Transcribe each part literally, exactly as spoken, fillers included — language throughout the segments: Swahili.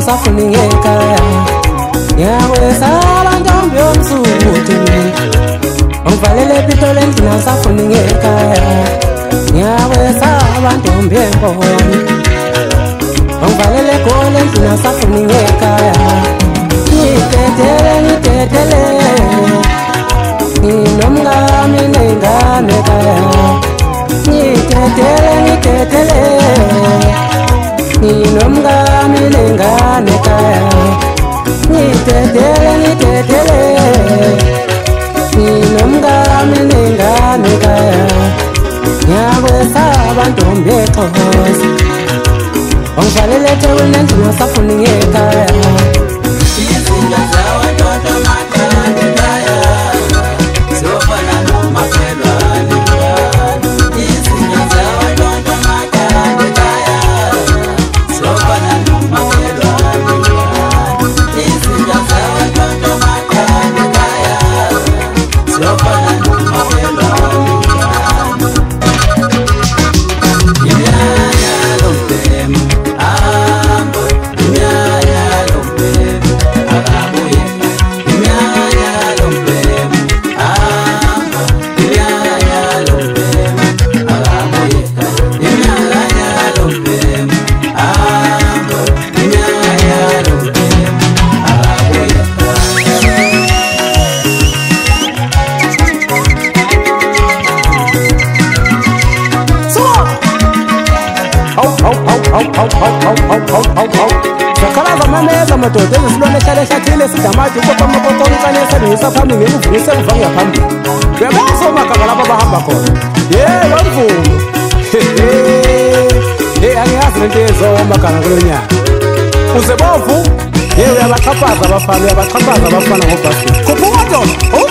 ngingasafuni ngekhaya ngiyawesaba ntombi yomsukuthi ungivalele pitole ngingasafuni ngekhaya ngiyawesaba ntombi yenkoni ungivalele gole ngingasafuni ngekhaya ngitetele ngitetele nginomngami nengane ekhaya ngitetele ngitetele nginomngami nengane ekhaya ngitetele ngitetele nginomngami nengane ekhaya ngiyakwesaba ntombi exhosa ungivalele ethekwini ngingasafuni ngekhaya izinto zawandoda makhanda ekhaya siyofana nomakhelwane izinto zawandoda makhanda ekhaya siyofana nomakhelwane izinto zawandoda makhanda ekhaya siyofana nomakhelwane imyanya lombemo amba imyanya lombemo akabuye imyanya lombemo amba imyanya lombemo akabuye imyanya lombemo amba imyanya lombemo akabuye Sakalaza mameza madoda ezisilwane ehlala ehlathini esidamade ukopha amapotolo ukane esebenzisa phambili ngemuvunisa emva ngaphambili uyabazi omagama lapho abahamba khona ye lomvumo ye angiyazi lento yezomagama kulo nyaka uze bovu ye uyabachaphaza abafana uyabachaphaza abafana ngobhasi khuphuka ndoda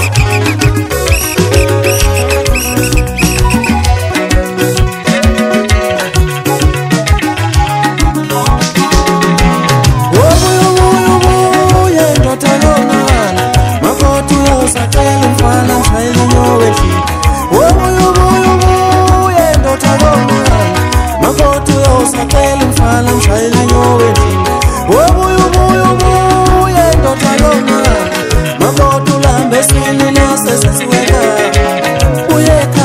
Makotula mbesini nase sesiweka uyeka